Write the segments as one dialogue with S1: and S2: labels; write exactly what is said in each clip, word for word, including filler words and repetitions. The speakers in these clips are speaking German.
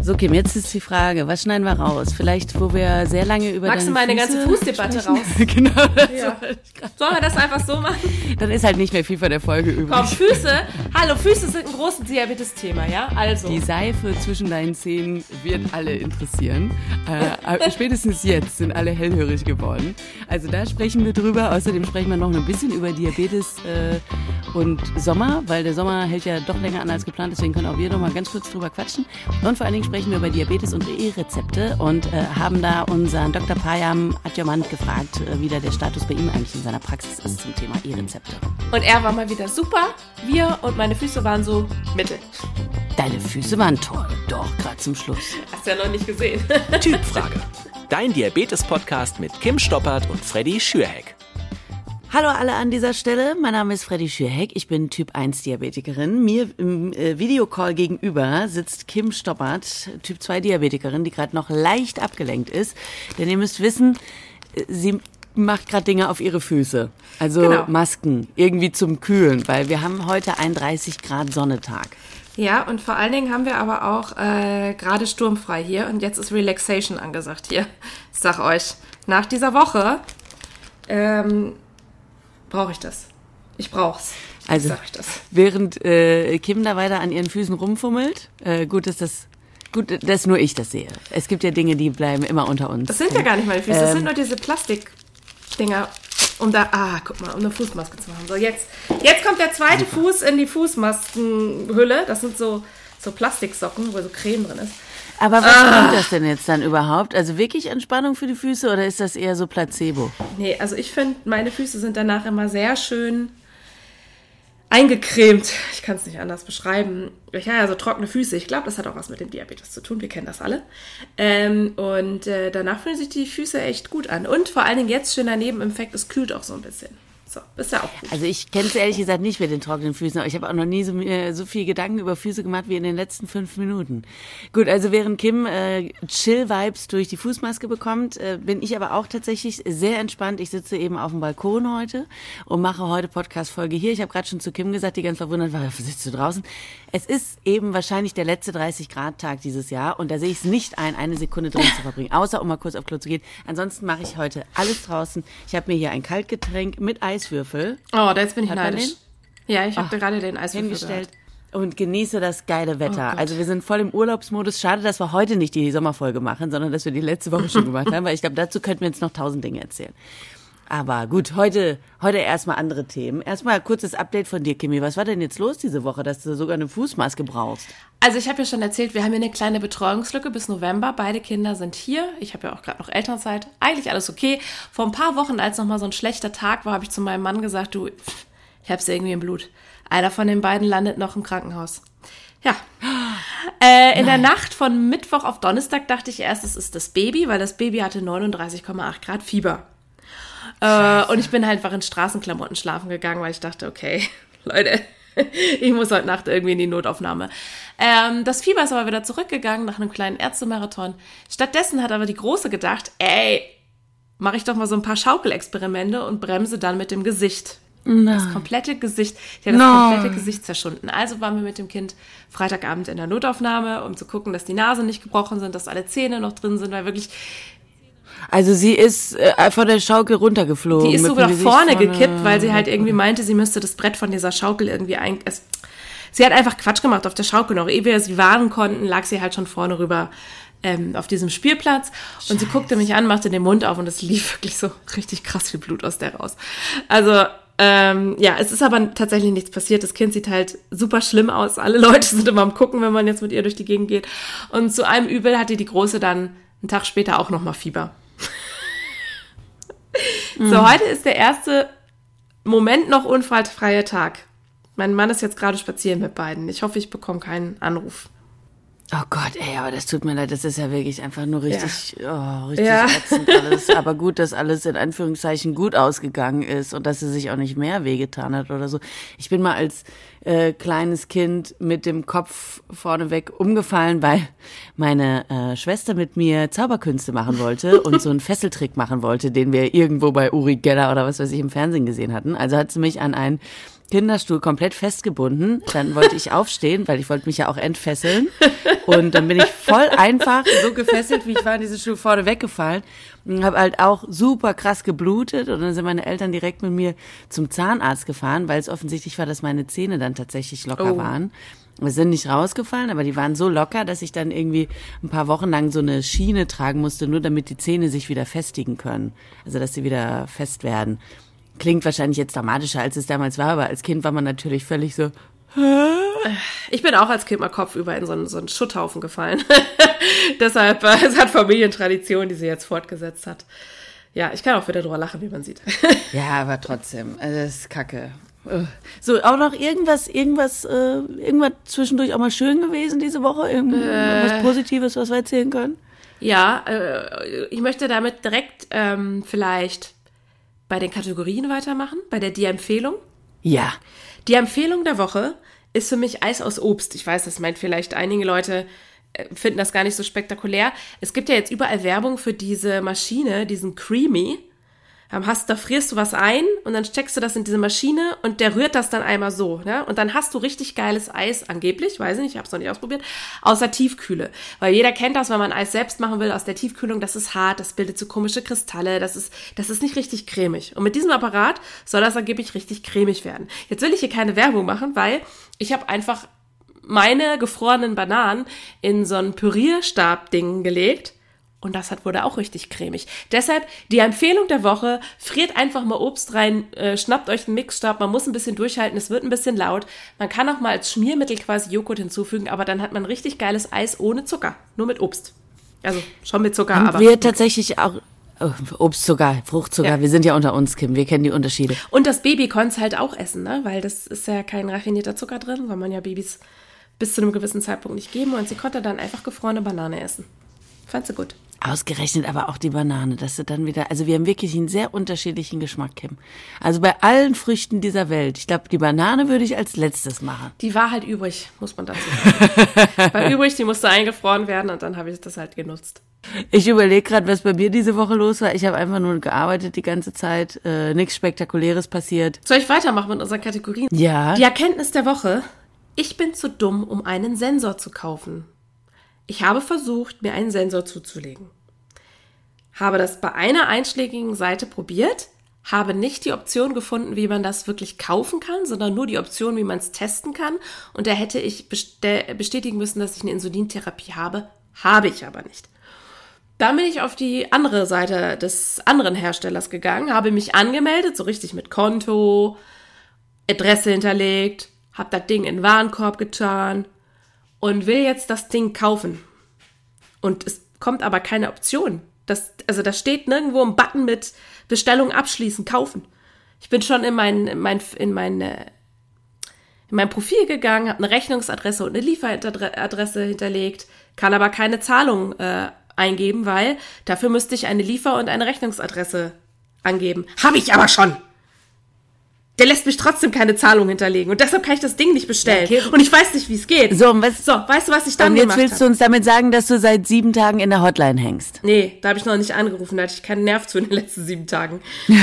S1: So, Kim, jetzt ist die Frage, was schneiden wir raus? Vielleicht, wo wir sehr lange über
S2: Magst du
S1: deine
S2: meine
S1: Füße
S2: ganze Fußdebatte raus?
S1: Genau. Das
S2: Ja. Sollen wir das einfach so machen?
S1: Dann ist halt nicht mehr viel von der Folge übrig.
S2: Komm, Füße. Hallo, Füße sind ein großes Diabetes-Thema, ja? Also.
S1: Die Seife zwischen deinen Zähnen wird alle interessieren. Äh, spätestens jetzt sind alle hellhörig geworden. Also da sprechen wir drüber. Außerdem sprechen wir noch ein bisschen über Diabetes äh, und Sommer, weil der Sommer hält ja doch länger an als geplant. Deswegen können auch wir noch mal ganz kurz drüber quatschen. Und vor allen Dingen sprechen wir über Diabetes und E-Rezepte und äh, haben da unseren Doktor Payam Adjamant gefragt, äh, wie da der Status bei ihm eigentlich in seiner Praxis ist zum Thema E-Rezepte.
S2: Und er war mal wieder super. Wir und meine Füße waren so mittel.
S1: Deine Füße waren toll, doch, gerade zum Schluss.
S2: Hast du ja noch nicht gesehen.
S3: Typfrage. Dein Diabetes-Podcast mit Kim Stoppert und Freddy Schürheck.
S1: Hallo alle an dieser Stelle, mein Name ist Freddy Schürheck, ich bin Typ eins Diabetikerin. Mir im äh, Videocall gegenüber sitzt Kim Stoppert, Typ zwei Diabetikerin, die gerade noch leicht abgelenkt ist. Denn ihr müsst wissen, sie macht gerade Dinge auf ihre Füße, also
S2: Genau.
S1: Masken, irgendwie zum Kühlen, weil wir haben heute einen dreißig Grad Sonnetag.
S2: Ja, und vor allen Dingen haben wir aber auch äh, gerade sturmfrei hier und jetzt ist Relaxation angesagt hier. Ich sag euch, nach dieser Woche ähm, brauche ich das. Ich brauch's.
S1: Also,
S2: sag ich das.
S1: während äh, Kim da weiter an ihren Füßen rumfummelt, äh, gut, dass das, gut, dass nur ich das sehe. Es gibt ja Dinge, die bleiben immer unter uns.
S2: Das sind ja gar nicht meine Füße, das
S1: Ähm,
S2: sind nur diese Plastikdinger, um da, ah, guck mal, um eine Fußmaske zu machen. So, jetzt, jetzt kommt der zweite Fuß in die Fußmaskenhülle. Das sind so, so Plastiksocken, wo so Creme drin ist.
S1: Aber was
S2: Ah.
S1: bringt das denn jetzt dann überhaupt? Also wirklich Entspannung für die Füße oder ist das eher so Placebo?
S2: Nee, also ich finde, meine Füße sind danach immer sehr schön eingecremt. Ich kann es nicht anders beschreiben. Ich habe ja so trockene Füße. Ich glaube, das hat auch was mit dem Diabetes zu tun. Wir kennen das alle. Ähm, und äh, danach fühlen sich die Füße echt gut an. Und vor allen Dingen jetzt schöner Nebeneffekt, es kühlt auch so ein bisschen. So, ist ja auch gut.
S1: Also ich kenne es ehrlich gesagt nicht mit den trockenen Füßen, aber ich habe auch noch nie so, mir so viel Gedanken über Füße gemacht wie in den letzten fünf Minuten. Gut, also während Kim äh, Chill-Vibes durch die Fußmaske bekommt, äh, bin ich aber auch tatsächlich sehr entspannt. Ich sitze eben auf dem Balkon heute und mache heute Podcast-Folge hier. Ich habe gerade schon zu Kim gesagt, die ganz verwundert war, sitzt du draußen? Es ist eben wahrscheinlich der letzte dreißig Grad Tag dieses Jahr und da sehe ich es nicht ein, eine Sekunde drin zu verbringen, außer um mal kurz auf Klo zu gehen. Ansonsten mache ich heute alles draußen. Ich habe mir hier ein Kaltgetränk mit Eiswürfel
S2: Oh, da jetzt bin ich
S1: Hat man
S2: neidisch. Ja, ich habe gerade den Eiswürfel
S1: hingestellt
S2: gehört.
S1: und genieße das geile Wetter.
S2: Oh Gott.
S1: Also wir sind voll im Urlaubsmodus. Schade, dass wir heute nicht die Sommerfolge machen, sondern dass wir die letzte Woche schon gemacht haben, weil ich glaube, dazu könnten wir jetzt noch tausend Dinge erzählen. Aber gut, heute, heute erstmal andere Themen. Erstmal ein kurzes Update von dir, Kimi. Was war denn jetzt los diese Woche, dass du sogar eine Fußmaske brauchst?
S2: Also ich habe ja schon erzählt, wir haben hier eine kleine Betreuungslücke bis November. Beide Kinder sind hier. Ich habe ja auch gerade noch Elternzeit. Eigentlich alles okay. Vor ein paar Wochen, als nochmal so ein schlechter Tag war, habe ich zu meinem Mann gesagt, du, ich hab's irgendwie im Blut. Einer von den beiden landet noch im Krankenhaus. Ja. Äh, in der Nacht von Mittwoch auf Donnerstag dachte ich erst, es ist das Baby, weil das Baby hatte neununddreißig Komma acht Grad Fieber. Äh, und ich bin halt einfach in Straßenklamotten schlafen gegangen, weil ich dachte, okay, Leute, ich muss heute Nacht irgendwie in die Notaufnahme. Ähm, das Fieber ist aber wieder zurückgegangen nach einem kleinen Ärztemarathon. Stattdessen hat aber die Große gedacht, ey, mache ich doch mal so ein paar Schaukelexperimente und bremse dann mit dem Gesicht. Das komplette Gesicht, die hat das
S1: Nein.
S2: komplette Gesicht zerschunden. Also waren wir mit dem Kind Freitagabend in der Notaufnahme, um zu gucken, dass die Nase nicht gebrochen sind, dass alle Zähne noch drin sind, weil wirklich,
S1: Also sie ist äh, von der Schaukel runtergeflogen.
S2: die ist
S1: mit
S2: sogar
S1: dem
S2: nach
S1: Gesicht
S2: vorne gekippt, weil sie halt irgendwie meinte, sie müsste das Brett von dieser Schaukel irgendwie ein... Es, sie hat einfach Quatsch gemacht auf der Schaukel. Noch ehe wir sie warnen konnten, lag sie halt schon vorne rüber ähm, auf diesem Spielplatz. Und Scheiße. Sie guckte mich an, machte den Mund auf und es lief wirklich so richtig krass viel Blut aus der raus. Also... Ähm, ja, es ist aber tatsächlich nichts passiert. Das Kind sieht halt super schlimm aus. Alle Leute sind immer am Gucken, wenn man jetzt mit ihr durch die Gegend geht. Und zu einem Übel hatte die Große dann einen Tag später auch nochmal Fieber. Mhm. So, heute ist der erste Moment noch unfallfreie Tag. Mein Mann ist jetzt gerade spazieren mit beiden. Ich hoffe, ich bekomme keinen Anruf.
S1: Oh Gott, ey, aber das tut mir leid, das ist ja wirklich einfach nur richtig, ja. oh, richtig
S2: Ja.
S1: ätzend alles. Aber gut, dass alles in Anführungszeichen gut ausgegangen ist und dass sie sich auch nicht mehr wehgetan hat oder so. Ich bin mal als äh, kleines Kind mit dem Kopf vorneweg umgefallen, weil meine äh, Schwester mit mir Zauberkünste machen wollte und so einen Fesseltrick machen wollte, den wir irgendwo bei Uri Geller oder was weiß ich im Fernsehen gesehen hatten. Also hat sie mich an ein Kinderstuhl komplett festgebunden. Dann wollte ich aufstehen, weil ich wollte mich ja auch entfesseln. Und dann bin ich voll einfach so gefesselt, wie ich war, in diesen Stuhl vorne weggefallen. Und habe halt auch super krass geblutet. Und dann sind meine Eltern direkt mit mir zum Zahnarzt gefahren, weil es offensichtlich war, dass meine Zähne dann tatsächlich locker
S2: Oh.
S1: waren. Wir sind nicht rausgefallen, aber die waren so locker, dass ich dann irgendwie ein paar Wochen lang so eine Schiene tragen musste, nur damit die Zähne sich wieder festigen können. Also, dass sie wieder fest werden. Klingt wahrscheinlich jetzt dramatischer, als es damals war, aber als Kind war man natürlich völlig so,
S2: Ich bin auch als Kind mal kopfüber in so einen, so einen Schutthaufen gefallen. Deshalb, äh, es hat Familientradition, die sie jetzt fortgesetzt hat. Ja, ich kann auch wieder drüber lachen, wie man sieht.
S1: ja, aber trotzdem, also das ist kacke. So, auch noch irgendwas, irgendwas, äh, irgendwas zwischendurch auch mal schön gewesen diese Woche? Irgendwas äh. Positives, was wir erzählen können?
S2: Ja, äh, ich möchte damit direkt ähm, vielleicht bei den Kategorien weitermachen, bei der Die-Empfehlung.
S1: Ja.
S2: Die Empfehlung der Woche ist für mich Eis aus Obst. Ich weiß, das meint vielleicht einige Leute, äh, finden das gar nicht so spektakulär. Es gibt ja jetzt überall Werbung für diese Maschine, diesen Creamy. Dann hast, da frierst du was ein und dann steckst du das in diese Maschine und der rührt das dann einmal so, ne? Und dann hast du richtig geiles Eis, angeblich, weiß ich nicht, ich habe es noch nicht ausprobiert, aus der Tiefkühle. Weil jeder kennt das, wenn man Eis selbst machen will aus der Tiefkühlung, das ist hart, das bildet so komische Kristalle, das ist, das ist nicht richtig cremig. Und mit diesem Apparat soll das angeblich richtig cremig werden. Jetzt will ich hier keine Werbung machen, weil ich habe einfach meine gefrorenen Bananen in so ein Pürierstab-Ding gelegt. Und das hat wurde auch richtig cremig. Deshalb die Empfehlung der Woche, friert einfach mal Obst rein, äh, schnappt euch einen Mixstab, man muss ein bisschen durchhalten, es wird ein bisschen laut. Man kann auch mal als Schmiermittel quasi Joghurt hinzufügen, aber dann hat man richtig geiles Eis ohne Zucker, nur mit Obst. Also schon mit Zucker,
S1: Haben
S2: aber...
S1: wir tatsächlich auch oh, Obstzucker, Fruchtzucker,
S2: Ja.
S1: wir sind ja unter uns, Kim, wir kennen die Unterschiede.
S2: Und das Baby konnte es halt auch essen, ne? Weil das ist ja kein raffinierter Zucker drin, weil man ja Babys bis zu einem gewissen Zeitpunkt nicht geben und sie konnte dann einfach gefrorene Banane essen. Fand sie gut.
S1: Ausgerechnet aber auch die Banane, dass du dann wieder, also wir haben wirklich einen sehr unterschiedlichen Geschmack, Kim. Also bei allen Früchten dieser Welt, ich glaube, die Banane würde ich als letztes machen.
S2: Die war halt übrig, muss man dazu sagen. War übrig, die musste eingefroren werden und dann habe ich das halt genutzt.
S1: Ich überlege gerade, was bei mir diese Woche los war. Ich habe einfach nur gearbeitet die ganze Zeit, äh, nichts Spektakuläres passiert.
S2: Soll ich weitermachen mit unseren Kategorien?
S1: Ja.
S2: Die Erkenntnis der Woche: Ich bin zu dumm, um einen Sensor zu kaufen. Ich habe versucht, mir einen Sensor zuzulegen. Habe das bei einer einschlägigen Seite probiert, habe nicht die Option gefunden, wie man das wirklich kaufen kann, sondern nur die Option, wie man es testen kann. Und da hätte ich bestell- bestätigen müssen, dass ich eine Insulintherapie habe. Habe ich aber nicht. Dann bin ich auf die andere Seite des anderen Herstellers gegangen, habe mich angemeldet, so richtig mit Konto, Adresse hinterlegt, habe das Ding in den Warenkorb getan und will jetzt das Ding kaufen. Und es kommt aber keine Option. Das, also da steht nirgendwo ein Button mit Bestellung abschließen, kaufen. Ich bin schon in mein, in mein, in mein, in mein Profil gegangen, habe eine Rechnungsadresse und eine Lieferadresse hinterlegt, kann aber keine Zahlung äh, eingeben, weil dafür müsste ich eine Liefer- und eine Rechnungsadresse angeben. Habe ich aber schon! Der lässt mich trotzdem keine Zahlung hinterlegen. Und deshalb kann ich das Ding nicht bestellen.
S1: Ja, okay.
S2: Und ich weiß nicht, wie es geht.
S1: So, und was,
S2: So, weißt du, was ich dann
S1: und jetzt
S2: gemacht
S1: willst
S2: habe?
S1: du uns damit sagen, dass du seit sieben Tagen in der Hotline hängst?
S2: Nee, da habe ich noch nicht angerufen. Da hatte ich keinen Nerv zu in den letzten sieben Tagen.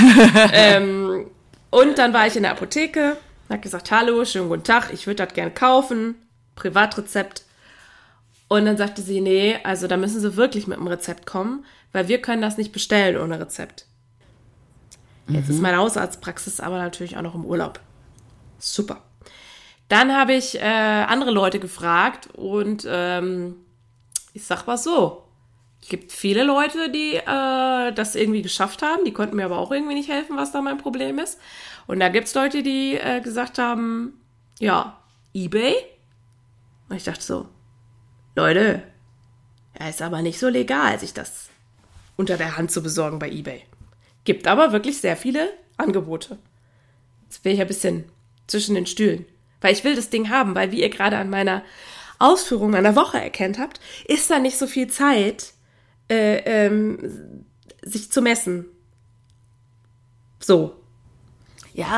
S2: ähm, und dann war ich in der Apotheke. Habe gesagt, hallo, schönen guten Tag. Ich würde das gerne kaufen. Privatrezept. Und dann sagte sie, nee, also da müssen Sie wirklich mit dem Rezept kommen, weil wir können das nicht bestellen ohne Rezept. Jetzt ist meine Hausarztpraxis aber natürlich auch noch im Urlaub. Super. Dann habe ich äh, andere Leute gefragt und ähm, ich sag mal so, es gibt viele Leute, die äh, das irgendwie geschafft haben, die konnten mir aber auch irgendwie nicht helfen, was da mein Problem ist. Und da gibt's Leute, die äh, gesagt haben, ja, eBay. Und ich dachte so, Leute, ja, ist aber nicht so legal, sich das unter der Hand zu besorgen bei eBay. Gibt aber wirklich sehr viele Angebote. Jetzt bin ich ein bisschen zwischen den Stühlen. Weil ich will das Ding haben, weil wie ihr gerade an meiner Ausführung einer Woche erkannt habt, ist da nicht so viel Zeit, äh, ähm, sich zu messen. So.
S1: Ja,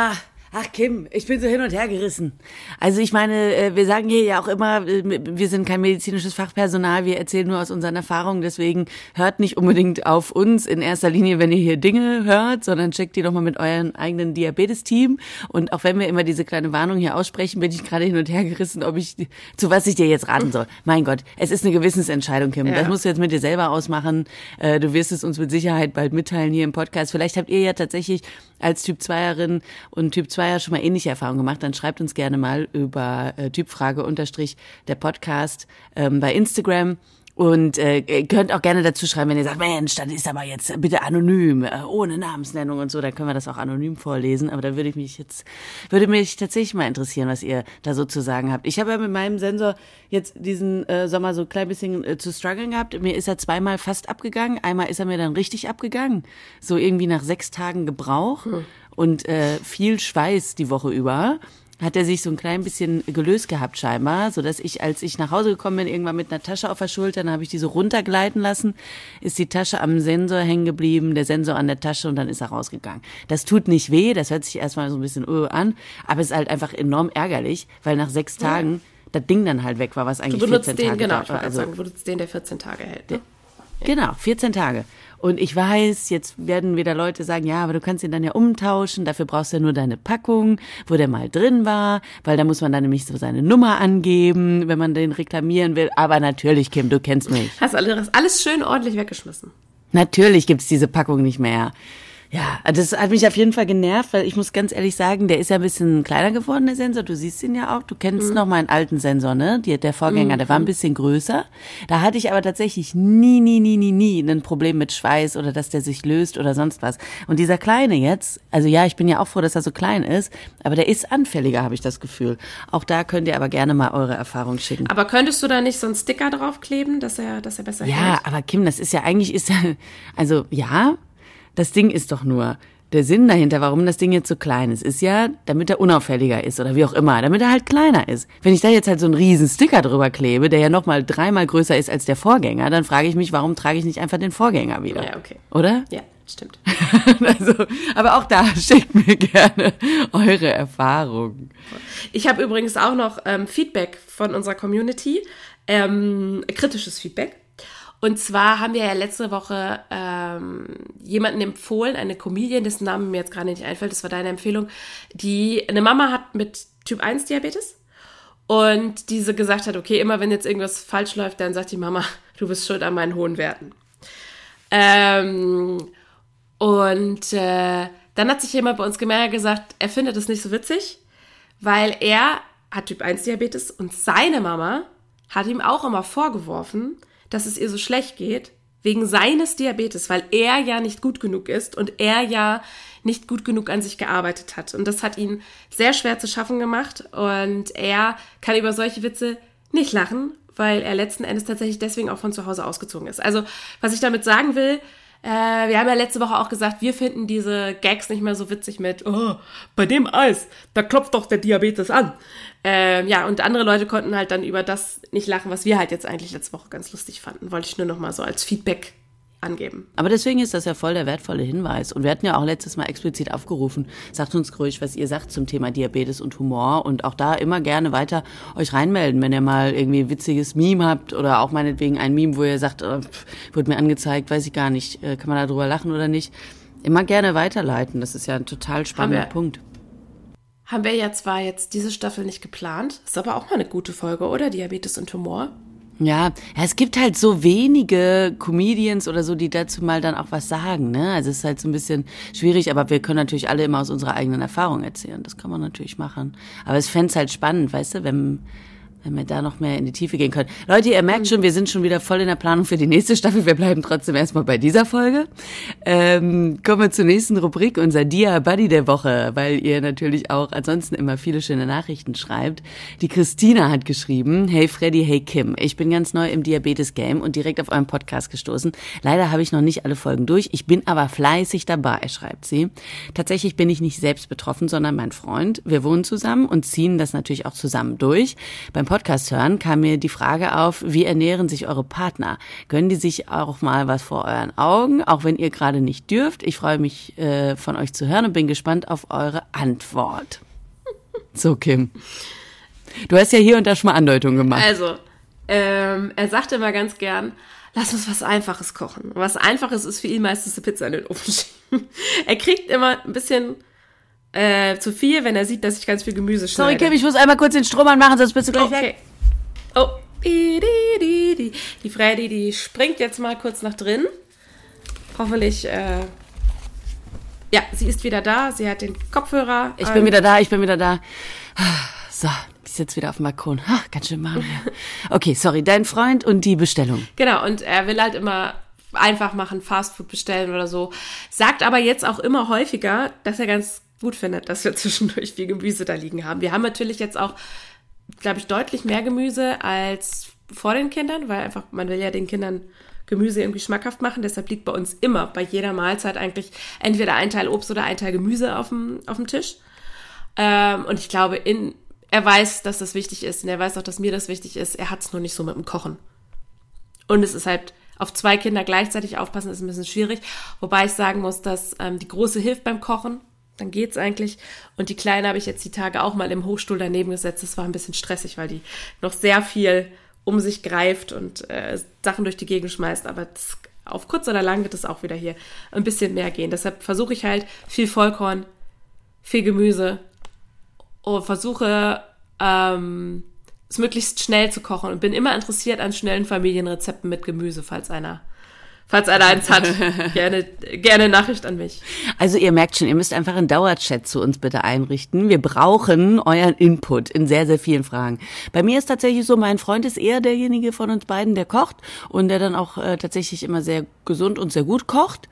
S1: Ach Kim, ich bin so hin und her gerissen. Also ich meine, wir sagen hier ja auch immer, wir sind kein medizinisches Fachpersonal, wir erzählen nur aus unseren Erfahrungen, deswegen hört nicht unbedingt auf uns in erster Linie, wenn ihr hier Dinge hört, sondern checkt die doch mal mit eurem eigenen Diabetes-Team. Und auch wenn wir immer diese kleine Warnung hier aussprechen, bin ich gerade hin und her gerissen, ob ich, zu was ich dir jetzt raten soll. Mein Gott, es ist eine Gewissensentscheidung, Kim. Ja. Das musst du jetzt mit dir selber ausmachen. Du wirst es uns mit Sicherheit bald mitteilen hier im Podcast. Vielleicht habt ihr ja tatsächlich als Typ-Zweierin und Typ-Zweier schon mal ähnliche Erfahrungen gemacht, dann schreibt uns gerne mal über äh, Typfrage unterstrich der Podcast ähm, bei Instagram und äh, ihr könnt auch gerne dazu schreiben, wenn ihr sagt, Mensch, das ist aber jetzt bitte anonym, äh, ohne Namensnennung und so, dann können wir das auch anonym vorlesen, aber da würde ich mich jetzt, würde mich tatsächlich mal interessieren, was ihr da so zu sagen habt. Ich habe ja mit meinem Sensor jetzt diesen äh, Sommer so ein klein bisschen äh, zu strugglen gehabt. Mir ist er zweimal fast abgegangen, einmal ist er mir dann richtig abgegangen, so irgendwie nach sechs Tagen Gebrauch hm. und äh, viel Schweiß die Woche über. Hat er sich so ein klein bisschen gelöst gehabt scheinbar, so dass ich, als ich nach Hause gekommen bin, irgendwann mit einer Tasche auf der Schulter, dann habe ich die so runtergleiten lassen, ist die Tasche am Sensor hängen geblieben, der Sensor an der Tasche und dann ist er rausgegangen. Das tut nicht weh, das hört sich erstmal so ein bisschen uh, an, aber es ist halt einfach enorm ärgerlich, weil nach sechs Tagen ja. das Ding dann halt weg war, was eigentlich
S2: du benutzt
S1: vierzehn
S2: den,
S1: Tage
S2: genau, ich wollte
S1: also,
S2: sagen, du benutzt den, der vierzehn Tage hält. Ne?
S1: Genau, vierzehn Tage. Und ich weiß, jetzt werden wieder Leute sagen, ja, aber du kannst ihn dann ja umtauschen, dafür brauchst du ja nur deine Packung, wo der mal drin war, weil da muss man dann nämlich so seine Nummer angeben, wenn man den reklamieren will. Aber natürlich, Kim, du kennst mich.
S2: Hast alles, alles schön ordentlich weggeschmissen.
S1: Natürlich gibt's diese Packung nicht mehr. Ja, das hat mich auf jeden Fall genervt, weil ich muss ganz ehrlich sagen, der ist ja ein bisschen kleiner geworden, der Sensor. Du siehst ihn ja auch. Du kennst mhm. noch meinen alten Sensor, ne? Die, der Vorgänger, mhm. der war ein bisschen größer. Da hatte ich aber tatsächlich nie, nie, nie, nie, nie ein Problem mit Schweiß oder dass der sich löst oder sonst was. Und dieser kleine jetzt, also ja, ich bin ja auch froh, dass er so klein ist, aber der ist anfälliger, habe ich das Gefühl. Auch da könnt ihr aber gerne mal eure Erfahrung schicken.
S2: Aber könntest du da nicht so einen Sticker draufkleben, dass er, dass er besser hält?
S1: Ja, aber Kim, das ist ja eigentlich, ist also ja, das Ding ist doch nur, der Sinn dahinter, warum das Ding jetzt so klein ist, ist ja, damit er unauffälliger ist oder wie auch immer, damit er halt kleiner ist. Wenn ich da jetzt halt so einen riesen Sticker drüber klebe, der ja nochmal dreimal größer ist als der Vorgänger, dann frage ich mich, warum trage ich nicht einfach den Vorgänger wieder?
S2: Ja, okay.
S1: Oder?
S2: Ja, stimmt.
S1: Also, aber auch da schickt mir gerne eure Erfahrungen.
S2: Ich habe übrigens auch noch ähm, Feedback von unserer Community, ähm, kritisches Feedback. Und zwar haben wir ja letzte Woche ähm, jemanden empfohlen, eine Comedian, dessen Name mir jetzt gerade nicht einfällt, das war deine Empfehlung, die eine Mama hat mit Typ eins Diabetes und diese gesagt hat, okay, immer wenn jetzt irgendwas falsch läuft, dann sagt die Mama, du bist schuld an meinen hohen Werten. Ähm, und äh, dann hat sich jemand bei uns gemeldet gesagt, er findet das nicht so witzig, weil er hat Typ eins Diabetes und seine Mama hat ihm auch immer vorgeworfen, dass es ihr so schlecht geht, wegen seines Diabetes, weil er ja nicht gut genug ist und er ja nicht gut genug an sich gearbeitet hat. Und das hat ihn sehr schwer zu schaffen gemacht und er kann über solche Witze nicht lachen, weil er letzten Endes tatsächlich deswegen auch von zu Hause ausgezogen ist. Also, was ich damit sagen will, äh, wir haben ja letzte Woche auch gesagt, wir finden diese Gags nicht mehr so witzig mit, oh, bei dem Eis, da klopft doch der Diabetes an. Ähm, ja, und andere Leute konnten halt dann über das nicht lachen, was wir halt jetzt eigentlich letzte Woche ganz lustig fanden. Wollte ich nur noch mal so als Feedback angeben.
S1: Aber deswegen ist das ja voll der wertvolle Hinweis. Und wir hatten ja auch letztes Mal explizit aufgerufen, sagt uns ruhig, was ihr sagt zum Thema Diabetes und Humor. Und auch da immer gerne weiter euch reinmelden, wenn ihr mal irgendwie ein witziges Meme habt oder auch meinetwegen ein Meme, wo ihr sagt, oh, pff, wurde mir angezeigt, weiß ich gar nicht, kann man da drüber lachen oder nicht. Immer gerne weiterleiten. Das ist ja ein total spannender
S2: haben wir,
S1: Punkt.
S2: Haben wir ja zwar jetzt diese Staffel nicht geplant, ist aber auch mal eine gute Folge, oder? Diabetes und Humor.
S1: Ja, ja, es gibt halt so wenige Comedians oder so, die dazu mal dann auch was sagen, ne? Also es ist halt so ein bisschen schwierig, aber wir können natürlich alle immer aus unserer eigenen Erfahrung erzählen. Das kann man natürlich machen. Aber es fänd's halt spannend, weißt du, wenn, wenn wir da noch mehr in die Tiefe gehen können. Leute, ihr merkt schon, wir sind schon wieder voll in der Planung für die nächste Staffel. Wir bleiben trotzdem erstmal bei dieser Folge. Ähm, kommen wir zur nächsten Rubrik, unser Dia-Buddy der Woche, weil ihr natürlich auch ansonsten immer viele schöne Nachrichten schreibt. Die Christina hat geschrieben, hey Freddy, hey Kim, ich bin ganz neu im Diabetes-Game und direkt auf euren Podcast gestoßen. Leider habe ich noch nicht alle Folgen durch, ich bin aber fleißig dabei, schreibt sie. Tatsächlich bin ich nicht selbst betroffen, sondern mein Freund. Wir wohnen zusammen und ziehen das natürlich auch zusammen durch. Beim Podcast hören, kam mir die Frage auf, wie ernähren sich eure Partner? Gönnen die sich auch mal was vor euren Augen, auch wenn ihr gerade nicht dürft? Ich freue mich, äh, von euch zu hören und bin gespannt auf eure Antwort. So, Kim. Du hast ja hier und da schon mal Andeutungen gemacht.
S2: Also, ähm, er sagte immer ganz gern, lass uns was Einfaches kochen. Und was Einfaches ist für ihn meistens eine Pizza in den Ofen schieben. Er kriegt immer ein bisschen äh, zu viel, wenn er sieht, dass ich ganz viel Gemüse schneide.
S1: Sorry, Kim, ich muss einmal kurz den Strom anmachen, sonst bist du gleich
S2: okay.
S1: weg.
S2: Oh, die, die, die, die. Die Freddy, die springt jetzt mal kurz nach drin. Hoffentlich, äh, ja, sie ist wieder da. Sie hat den Kopfhörer.
S1: Ich bin wieder da, ich bin wieder da. So, ich sitze wieder auf dem Balkon. Ach, ganz schön warm hier. Okay, sorry, dein Freund und die Bestellung.
S2: Genau, und er will halt immer einfach machen, Fastfood bestellen oder so. Sagt aber jetzt auch immer häufiger, dass er ganz gut findet, dass wir zwischendurch viel Gemüse da liegen haben. Wir haben natürlich jetzt auch, glaube ich, deutlich mehr Gemüse als vor den Kindern, weil einfach, man will ja den Kindern Gemüse irgendwie schmackhaft machen. Deshalb liegt bei uns immer, bei jeder Mahlzeit eigentlich entweder ein Teil Obst oder ein Teil Gemüse auf dem, auf dem Tisch. Ähm, und ich glaube, in, er weiß, dass das wichtig ist und er weiß auch, dass mir das wichtig ist. Er hat es nur nicht so mit dem Kochen. Und es ist halt, auf zwei Kinder gleichzeitig aufpassen, ist ein bisschen schwierig. Wobei ich sagen muss, dass ähm, die Große hilft beim Kochen. Dann geht's eigentlich. Und die Kleine habe ich jetzt die Tage auch mal im Hochstuhl daneben gesetzt. Das war ein bisschen stressig, weil die noch sehr viel um sich greift und äh, Sachen durch die Gegend schmeißt. Aber das, auf kurz oder lang wird es auch wieder hier ein bisschen mehr gehen. Deshalb versuche ich halt viel Vollkorn, viel Gemüse und versuche ähm, es möglichst schnell zu kochen und bin immer interessiert an schnellen Familienrezepten mit Gemüse, falls einer Falls einer eins hat, gerne, gerne Nachricht an mich.
S1: Also ihr merkt schon, ihr müsst einfach einen Dauerchat zu uns bitte einrichten. Wir brauchen euren Input in sehr, sehr vielen Fragen. Bei mir ist tatsächlich so, mein Freund ist eher derjenige von uns beiden, der kocht und der dann auch äh, tatsächlich immer sehr gesund und sehr gut kocht.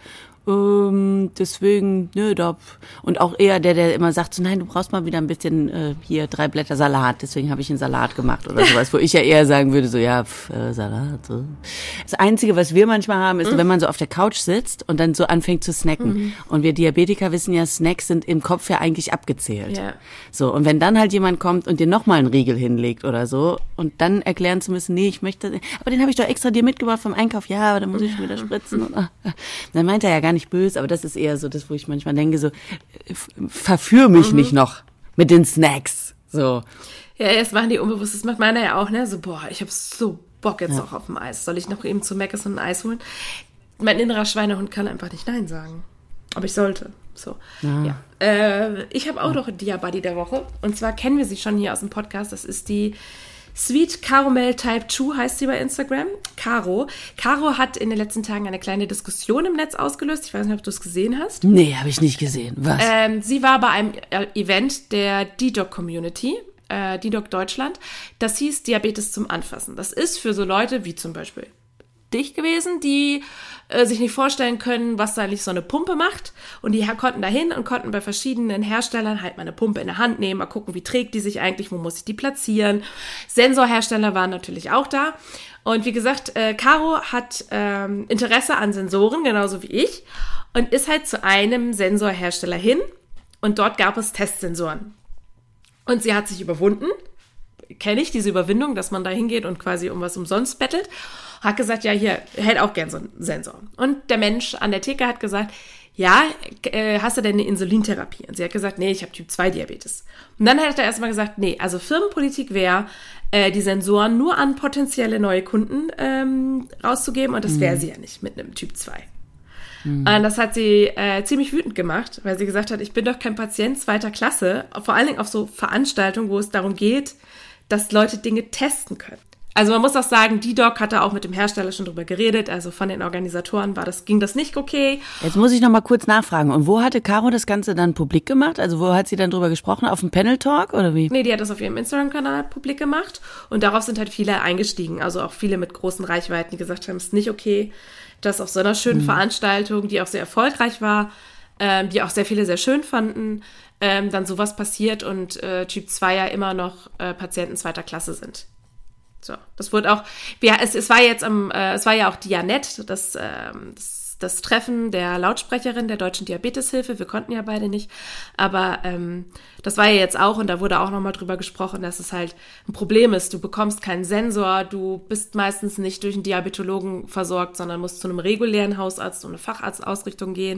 S1: Ähm, deswegen, nö, da, und auch eher der, der immer sagt, so, nein, du brauchst mal wieder ein bisschen äh, hier drei Blätter Salat, deswegen habe ich einen Salat gemacht oder sowas, wo ich ja eher sagen würde, so, ja, pf, äh, Salat. So. Das Einzige, was wir manchmal haben, ist, mhm. wenn man so auf der Couch sitzt und dann so anfängt zu snacken. Mhm. Und wir Diabetiker wissen ja, Snacks sind im Kopf ja eigentlich abgezählt.
S2: Ja.
S1: So, und wenn dann halt jemand kommt und dir nochmal einen Riegel hinlegt oder so und dann erklären zu müssen, nee, ich möchte, aber den habe ich doch extra dir mitgebracht vom Einkauf, ja, aber dann muss ich schon wieder spritzen. Und, ah, dann meint er ja gar nicht böse, aber das ist eher so das, wo ich manchmal denke, so, verführ mich mhm. nicht noch mit den Snacks, so.
S2: Ja, jetzt machen die unbewusst, das macht meiner ja auch, ne, so, boah, ich hab so Bock jetzt ja. auch auf dem Eis. Soll ich noch eben zu Mc's und ein Eis holen? Mein innerer Schweinehund kann einfach nicht Nein sagen. Aber ich sollte, so. Ja. ja. Äh, ich habe auch noch einen Dia-Buddy der Woche und zwar kennen wir sie schon hier aus dem Podcast, das ist die Sweet Caramel Type zwei heißt sie bei Instagram. Caro. Caro hat in den letzten Tagen eine kleine Diskussion im Netz ausgelöst. Ich weiß nicht, ob du es gesehen hast.
S1: Nee, habe ich nicht gesehen. Was?
S2: Ähm, sie war bei einem Event der D-Doc-Community, äh, D-Doc Deutschland. Das hieß Diabetes zum Anfassen. Das ist für so Leute wie zum Beispiel dich gewesen, die äh, sich nicht vorstellen können, was da eigentlich so eine Pumpe macht. Und die konnten da hin und konnten bei verschiedenen Herstellern halt mal eine Pumpe in der Hand nehmen, mal gucken, wie trägt die sich eigentlich, wo muss ich die platzieren. Sensorhersteller waren natürlich auch da. Und wie gesagt, äh, Caro hat ähm, Interesse an Sensoren, genauso wie ich, und ist halt zu einem Sensorhersteller hin. Und dort gab es Testsensoren. Und sie hat sich überwunden. Kenne ich diese Überwindung, dass man da hingeht und quasi um was umsonst bettelt. Hat gesagt, ja, hier, hätte auch gern so einen Sensor. Und der Mensch an der Theke hat gesagt, ja, äh, hast du denn eine Insulintherapie? Und sie hat gesagt, nee, ich habe Typ zwei Diabetes. Und dann hat er erstmal gesagt, nee, also Firmenpolitik wäre, äh, die Sensoren nur an potenzielle neue Kunden ähm, rauszugeben. Und das wäre mhm. sie ja nicht mit einem Typ zwei. Mhm. Und das hat sie äh, ziemlich wütend gemacht, weil sie gesagt hat, ich bin doch kein Patient zweiter Klasse. Vor allen Dingen auf so Veranstaltungen, wo es darum geht, dass Leute Dinge testen können. Also man muss auch sagen, D-Doc hatte auch mit dem Hersteller schon drüber geredet, also von den Organisatoren war das, ging das nicht okay.
S1: Jetzt muss ich noch mal kurz nachfragen. Und wo hatte Caro das Ganze dann publik gemacht? Also wo hat sie dann drüber gesprochen? Auf dem Panel Talk oder wie?
S2: Nee, die hat das auf ihrem Instagram-Kanal publik gemacht und darauf sind halt viele eingestiegen, also auch viele mit großen Reichweiten, die gesagt haben, es ist nicht okay, dass auf so einer schönen mhm. Veranstaltung, die auch sehr erfolgreich war, ähm, die auch sehr viele sehr schön fanden, ähm, dann sowas passiert und äh, Typ zwei ja immer noch äh, Patienten zweiter Klasse sind. So, das wurde auch, ja, es, es war jetzt am, äh, es war ja auch Dianet, das, ähm, das das, das Treffen der Lautsprecherin der Deutschen Diabeteshilfe. Wir konnten ja beide nicht, aber ähm, das war ja jetzt auch, und da wurde auch nochmal drüber gesprochen, dass es halt ein Problem ist. Du bekommst keinen Sensor, du bist meistens nicht durch einen Diabetologen versorgt, sondern musst zu einem regulären Hausarzt und eine Facharztausrichtung gehen.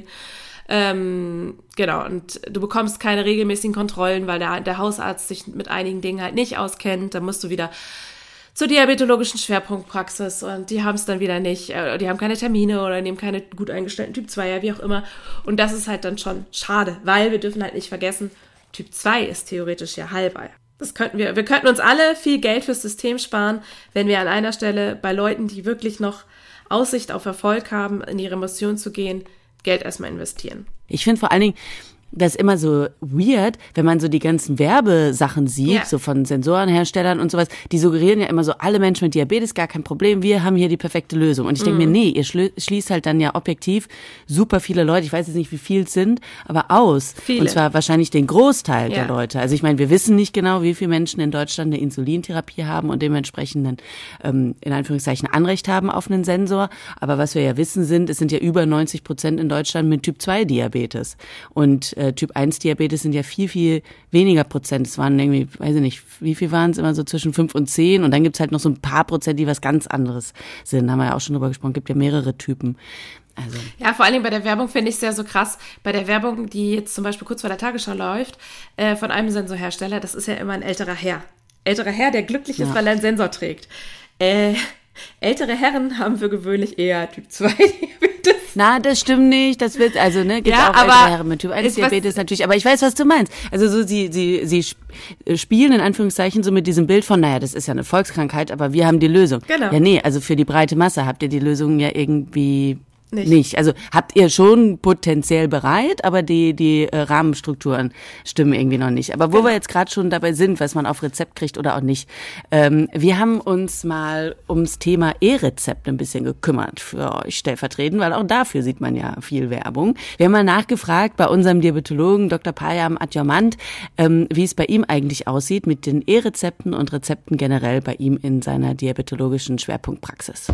S2: Ähm, genau, und du bekommst keine regelmäßigen Kontrollen, weil der, der Hausarzt sich mit einigen Dingen halt nicht auskennt. Dann musst du wieder zur diabetologischen Schwerpunktpraxis und die haben es dann wieder nicht, äh, die haben keine Termine oder nehmen keine gut eingestellten Typ zwei, wie auch immer. Und das ist halt dann schon schade, weil wir dürfen halt nicht vergessen, Typ zwei ist theoretisch ja heilbar. Das könnten wir, wir könnten uns alle viel Geld fürs System sparen, wenn wir an einer Stelle bei Leuten, die wirklich noch Aussicht auf Erfolg haben, in die Remission zu gehen, Geld erstmal investieren.
S1: Ich finde vor allen Dingen, das ist immer so weird, wenn man so die ganzen Werbesachen sieht, ja. so von Sensorenherstellern und sowas, die suggerieren ja immer so, alle Menschen mit Diabetes, gar kein Problem, wir haben hier die perfekte Lösung. Und ich denke mm. mir, nee, ihr schließt halt dann ja objektiv super viele Leute, ich weiß jetzt nicht, wie viel es sind, aber aus. Viele. Und zwar wahrscheinlich den Großteil ja. der Leute. Also ich meine, wir wissen nicht genau, wie viele Menschen in Deutschland eine Insulintherapie haben und dementsprechend dann, ähm, in Anführungszeichen Anrecht haben auf einen Sensor. Aber was wir ja wissen sind, es sind ja über neunzig Prozent in Deutschland mit Typ zwei Diabetes. Und Typ eins Diabetes sind ja viel, viel weniger Prozent. Es waren irgendwie, weiß ich nicht, wie viel waren es immer so zwischen fünf und zehn und dann gibt's halt noch so ein paar Prozent, die was ganz anderes sind. Da haben wir ja auch schon drüber gesprochen, gibt ja mehrere Typen. Also.
S2: Ja, vor allen Dingen bei der Werbung finde ich es sehr so krass. Bei der Werbung, die jetzt zum Beispiel kurz vor der Tagesschau läuft, äh, von einem Sensorhersteller, das ist ja immer ein älterer Herr. Älterer Herr, der glücklich ist, ja. weil er einen Sensor trägt. Äh, ältere Herren haben für gewöhnlich eher Typ zwei Diabetes.
S1: Na, das stimmt nicht. Das wird, also, ne, gibt
S2: ja,
S1: auch ältere Herren mit Typ eins Diabetes natürlich. Aber ich weiß, was du meinst. Also, so, sie, sie, sie spielen in Anführungszeichen so mit diesem Bild von, naja, das ist ja eine Volkskrankheit, aber wir haben die Lösung.
S2: Genau.
S1: Ja, nee, also für die breite Masse habt ihr die Lösung ja irgendwie
S2: Nicht.
S1: nicht. Also habt ihr schon potenziell bereit, aber die die äh, Rahmenstrukturen stimmen irgendwie noch nicht. Aber wo wir jetzt gerade schon dabei sind, was man auf Rezept kriegt oder auch nicht. Ähm, wir haben uns mal ums Thema E-Rezept ein bisschen gekümmert für euch stellvertretend, weil auch dafür sieht man ja viel Werbung. Wir haben mal nachgefragt bei unserem Diabetologen Doktor Payam Adjamand, ähm, wie es bei ihm eigentlich aussieht mit den E-Rezepten und Rezepten generell bei ihm in seiner diabetologischen Schwerpunktpraxis.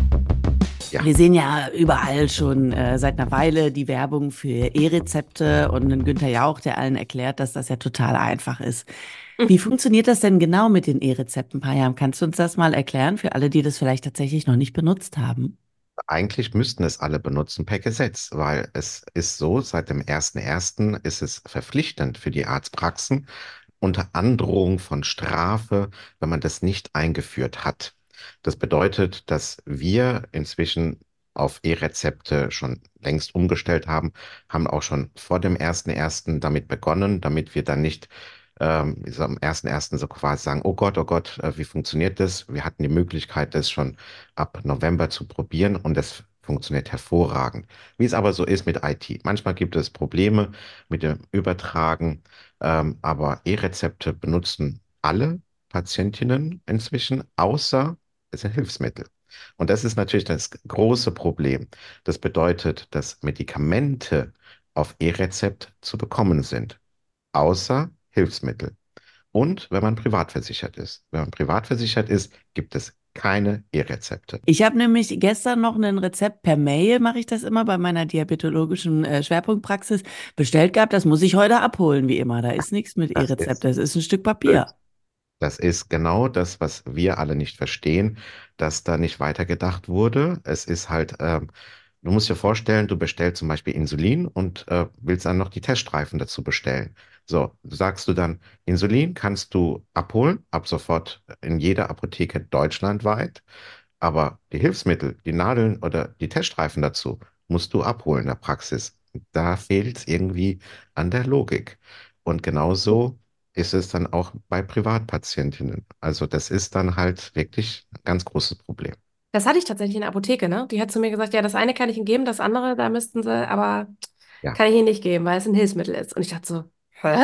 S1: Ja. Wir sehen ja überall schon äh, seit einer Weile die Werbung für E-Rezepte und einen Günther Jauch, der allen erklärt, dass das ja total einfach ist. Wie funktioniert das denn genau mit den E-Rezepten, Payam? Kannst du uns das mal erklären für alle, die das vielleicht tatsächlich noch nicht benutzt haben?
S4: Eigentlich müssten es alle benutzen per Gesetz, weil es ist so, seit dem ersten ersten ist es verpflichtend für die Arztpraxen unter Androhung von Strafe, wenn man das nicht eingeführt hat. Das bedeutet, dass wir inzwischen auf E-Rezepte schon längst umgestellt haben, haben auch schon vor dem ersten ersten damit begonnen, damit wir dann nicht ähm, so am ersten ersten so quasi sagen, oh Gott, oh Gott, äh, wie funktioniert das? Wir hatten die Möglichkeit, das schon ab November zu probieren und das funktioniert hervorragend. Wie es aber so ist mit I T. Manchmal gibt es Probleme mit dem Übertragen, ähm, aber E-Rezepte benutzen alle Patientinnen inzwischen, außer es sind Hilfsmittel. Und das ist natürlich das große Problem. Das bedeutet, dass Medikamente auf E-Rezept zu bekommen sind, außer Hilfsmittel. Und wenn man privat versichert ist. Wenn man privat versichert ist, gibt es keine E-Rezepte.
S1: Ich habe nämlich gestern noch ein Rezept per Mail, mache ich das immer bei meiner diabetologischen äh, Schwerpunktpraxis, bestellt gehabt. Das muss ich heute abholen, wie immer. Da ist nichts mit E-Rezept, das ist ein Stück Papier.
S4: Das ist genau das, was wir alle nicht verstehen, dass da nicht weitergedacht wurde. Es ist halt, ähm, du musst dir vorstellen, du bestellst zum Beispiel Insulin und äh, willst dann noch die Teststreifen dazu bestellen. So, sagst du dann, Insulin kannst du abholen, ab sofort in jeder Apotheke deutschlandweit, aber die Hilfsmittel, die Nadeln oder die Teststreifen dazu musst du abholen in der Praxis. Da fehlt es irgendwie an der Logik. Und genauso ist es dann auch bei Privatpatientinnen. Also das ist dann halt wirklich ein ganz großes Problem.
S2: Das hatte ich tatsächlich in der Apotheke, ne? Die hat zu mir gesagt, ja, das eine kann ich Ihnen geben, das andere, da müssten Sie, aber
S4: Ja.
S2: kann ich Ihnen nicht geben, weil es ein Hilfsmittel ist. Und ich dachte so, hä?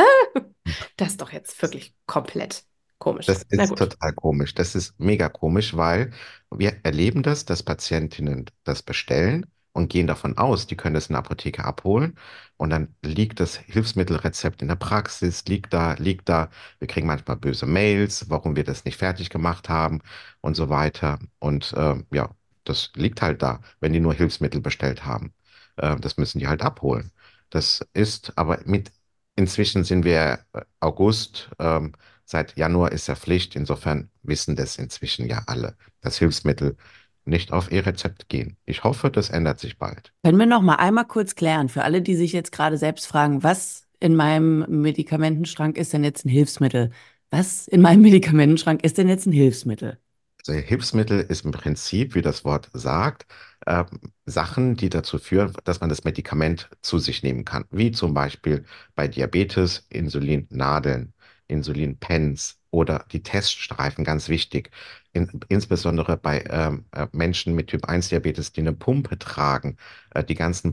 S2: Das ist doch jetzt wirklich komplett komisch.
S4: Das
S2: Na
S4: ist
S2: gut.
S4: total komisch. Das ist mega komisch, weil wir erleben das, dass Patientinnen das bestellen und gehen davon aus, die können das in der Apotheke abholen und dann liegt das Hilfsmittelrezept in der Praxis, liegt da, liegt da. Wir kriegen manchmal böse Mails, warum wir das nicht fertig gemacht haben und so weiter. Und äh, ja, das liegt halt da, wenn die nur Hilfsmittel bestellt haben. Äh, das müssen die halt abholen. Das ist aber mit, inzwischen sind wir äh, August, ähm, seit Januar ist ja Pflicht. Insofern wissen das inzwischen ja alle, dass Hilfsmittel nicht auf E-Rezept gehen. Ich hoffe, das ändert sich bald.
S1: Können wir noch mal einmal kurz klären, für alle, die sich jetzt gerade selbst fragen, was in meinem Medikamentenschrank ist denn jetzt ein Hilfsmittel? Was in meinem Medikamentenschrank ist denn jetzt ein Hilfsmittel?
S4: Also Hilfsmittel ist im Prinzip, wie das Wort sagt, ähm, Sachen, die dazu führen, dass man das Medikament zu sich nehmen kann. Wie zum Beispiel bei Diabetes Insulinnadeln, Insulinpens oder die Teststreifen, ganz wichtig. In, insbesondere bei ähm, äh, Menschen mit Typ eins Diabetes, die eine Pumpe tragen, äh, die ganzen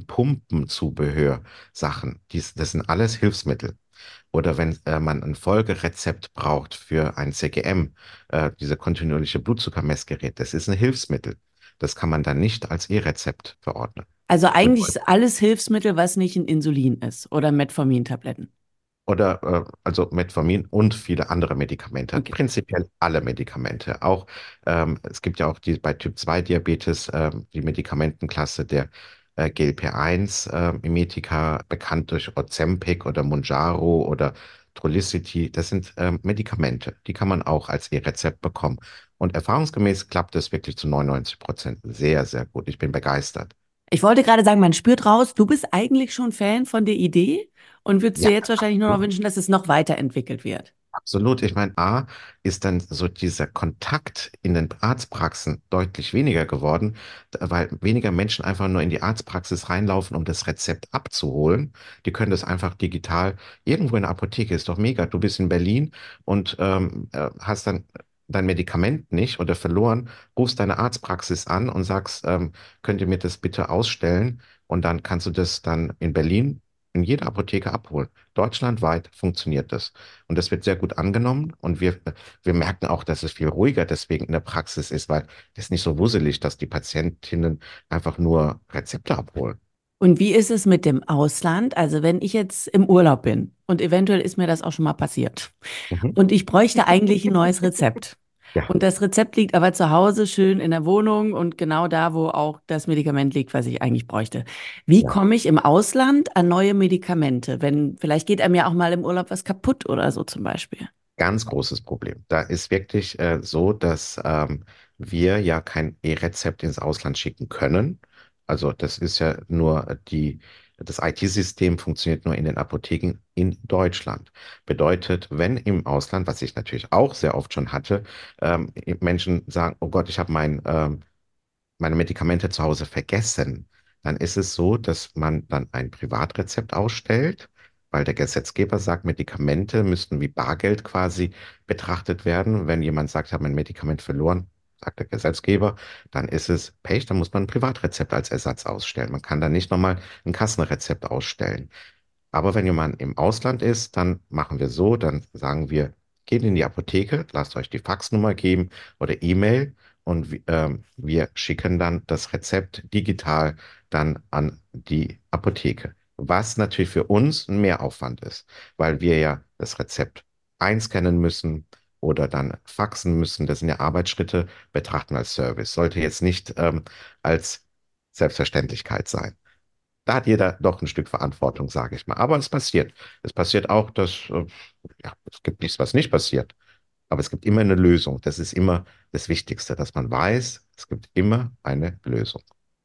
S4: Pumpenzubehörsachen, dies, das sind alles Hilfsmittel. Oder wenn äh, man ein Folgerezept braucht für ein C G M, äh, diese kontinuierliche Blutzuckermessgerät, das ist ein Hilfsmittel. Das kann man dann nicht als E-Rezept verordnen.
S1: Also eigentlich
S4: Bedeutet,
S1: ist alles Hilfsmittel, was nicht ein Insulin ist oder Metformintabletten.
S4: oder äh, also Metformin und viele andere Medikamente,
S1: Okay.
S4: prinzipiell alle Medikamente. Auch ähm, es gibt ja auch die bei Typ zwei Diabetes ähm, die Medikamentenklasse der äh, G L P eins äh, Mimetika, bekannt durch Ozempic oder Mounjaro oder Trulicity. Das sind ähm, Medikamente, die kann man auch als E-Rezept bekommen. Und erfahrungsgemäß klappt es wirklich zu neunundneunzig Prozent sehr, sehr gut. Ich bin begeistert.
S1: Ich wollte gerade sagen, man spürt raus, du bist eigentlich schon Fan von der Idee und würdest dir
S4: Ja,
S1: jetzt wahrscheinlich nur noch wünschen, dass es noch weiterentwickelt wird.
S4: absolut. Ich meine, A, ist dann so dieser Kontakt in den Arztpraxen deutlich weniger geworden, da- weil weniger Menschen einfach nur in die Arztpraxis reinlaufen, um das Rezept abzuholen. Die können das einfach digital irgendwo in der Apotheke. Ist doch mega. Du bist in Berlin und ähm, äh, hast dann dein Medikament nicht oder verloren, rufst deine Arztpraxis an und sagst, ähm, könnt ihr mir das bitte ausstellen? Und dann kannst du das dann in Berlin in jeder Apotheke abholen. Deutschlandweit funktioniert das. Und das wird sehr gut angenommen. Und wir, wir merken auch, dass es viel ruhiger deswegen in der Praxis ist, weil es nicht so wusselig, dass die Patientinnen einfach nur Rezepte abholen.
S1: Und wie ist es mit dem Ausland? Also wenn ich jetzt im Urlaub bin und eventuell ist mir das auch schon mal passiert
S4: Mhm.
S1: und ich bräuchte eigentlich ein neues Rezept.
S4: Ja,
S1: Und das Rezept liegt aber zu Hause schön in der Wohnung und genau da, wo auch das Medikament liegt, was ich eigentlich bräuchte. Wie
S4: ja.
S1: komme ich im Ausland an neue Medikamente? Wenn, vielleicht geht einem ja auch mal im Urlaub was kaputt oder so zum Beispiel.
S4: Ganz großes Problem. Da ist wirklich äh, so, dass ähm, wir ja kein E-Rezept ins Ausland schicken können. Also das ist ja nur die, das I T-System funktioniert nur in den Apotheken in Deutschland. Bedeutet, wenn im Ausland, was ich natürlich auch sehr oft schon hatte, ähm, Menschen sagen, oh Gott, ich habe mein ähm, meine Medikamente zu Hause vergessen, dann ist es so, dass man dann ein Privatrezept ausstellt, weil der Gesetzgeber sagt, Medikamente müssten wie Bargeld quasi betrachtet werden. Wenn jemand sagt, ich habe mein Medikament verloren, sagt der Gesetzgeber, dann ist es Pech, dann muss man ein Privatrezept als Ersatz ausstellen. Man kann dann nicht nochmal ein Kassenrezept ausstellen. Aber wenn jemand im Ausland ist, dann machen wir so, dann sagen wir, geht in die Apotheke, lasst euch die Faxnummer geben oder E-Mail und wi- ähm, wir schicken dann das Rezept digital dann an die Apotheke. Was natürlich für uns ein Mehraufwand ist, weil wir ja das Rezept einscannen müssen oder dann faxen müssen. Das sind ja Arbeitsschritte, betrachten als Service. Sollte jetzt nicht ähm, als Selbstverständlichkeit sein. Da hat jeder doch ein Stück Verantwortung, sage ich mal. Aber es passiert. Es passiert auch, dass, äh, ja, es gibt nichts, was nicht passiert. Aber es gibt immer eine Lösung. Das ist immer das Wichtigste, dass man weiß, es gibt immer eine Lösung.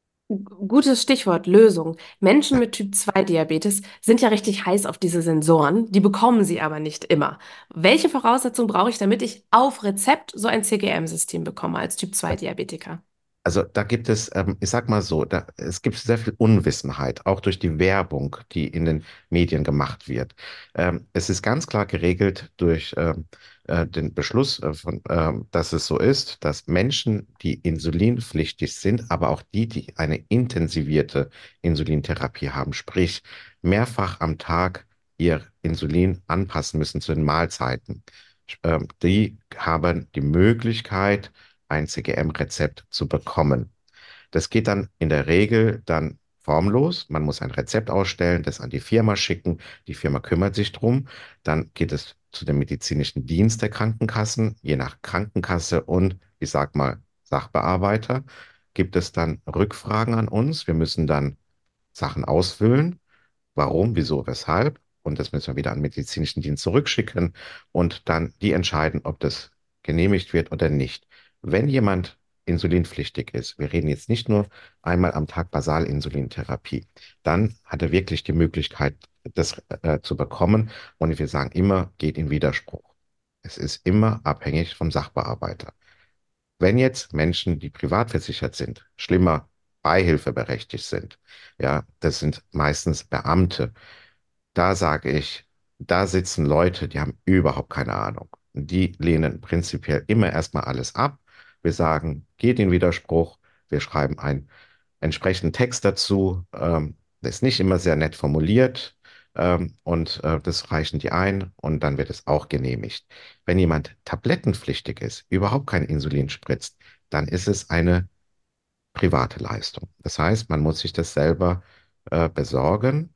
S2: Gutes Stichwort, Lösung. Menschen mit Typ zwei Diabetes sind ja richtig heiß auf diese Sensoren, die bekommen sie aber nicht immer. Welche Voraussetzungen brauche ich, damit ich auf Rezept so ein C G M-System bekomme als Typ zwei Diabetiker?
S4: Also da gibt es, ähm, ich sag mal so, da, es gibt sehr viel Unwissenheit, auch durch die Werbung, die in den Medien gemacht wird. Ähm, es ist ganz klar geregelt durch ähm, äh, den Beschluss, äh, von, ähm, dass es so ist, dass Menschen, die insulinpflichtig sind, aber auch die, die eine intensivierte Insulintherapie haben, sprich mehrfach am Tag ihr Insulin anpassen müssen zu den Mahlzeiten, ähm, die haben die Möglichkeit, ein C G M-Rezept zu bekommen. Das geht dann in der Regel dann formlos. Man muss ein Rezept ausstellen, das an die Firma schicken. Die Firma kümmert sich drum. Dann geht es zu dem medizinischen Dienst der Krankenkassen. Je nach Krankenkasse und, ich sag mal, Sachbearbeiter gibt es dann Rückfragen an uns. Wir müssen dann Sachen ausfüllen. Warum, wieso, weshalb? Und das müssen wir wieder an den medizinischen Dienst zurückschicken und dann die entscheiden, ob das genehmigt wird oder nicht. Wenn jemand insulinpflichtig ist, wir reden jetzt nicht nur einmal am Tag Basalinsulintherapie, dann hat er wirklich die Möglichkeit, das äh, zu bekommen. Und wir sagen immer, geht in Widerspruch. Es ist immer abhängig vom Sachbearbeiter. Wenn jetzt Menschen, die privat versichert sind, schlimmer beihilfeberechtigt sind, ja, das sind meistens Beamte, da sage ich, da sitzen Leute, die haben überhaupt keine Ahnung. Die lehnen prinzipiell immer erstmal alles ab. Wir sagen, geht in Widerspruch. Wir schreiben einen entsprechenden Text dazu. Ähm, der ist nicht immer sehr nett formuliert. Ähm, und äh, das reichen die ein und dann wird es auch genehmigt. Wenn jemand tablettenpflichtig ist, überhaupt kein Insulin spritzt, dann ist es eine private Leistung. Das heißt, man muss sich das selber äh, besorgen.